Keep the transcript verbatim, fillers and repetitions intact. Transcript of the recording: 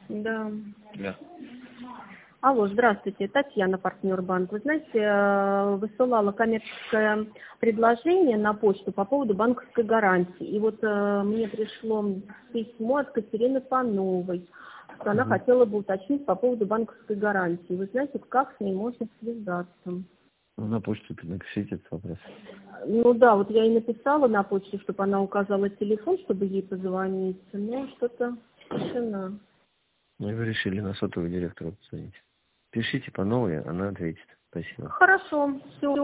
Да. Да. Алло, здравствуйте, Татьяна, партнер банк. Вы знаете, высылала коммерческое предложение на почту по поводу банковской гарантии. И вот э, мне пришло письмо от Катерины Пановой, что она Угу. хотела бы уточнить по поводу банковской гарантии. Вы знаете, как с ней можно связаться? На почту напишите этот вопрос. Ну да, вот я ей написала на почту, чтобы она указала телефон, чтобы ей позвонить, но что-то тишина. Ну, вы решили на сотовый директора позвонить. Пишите по новой, она ответит. Спасибо. Хорошо, все.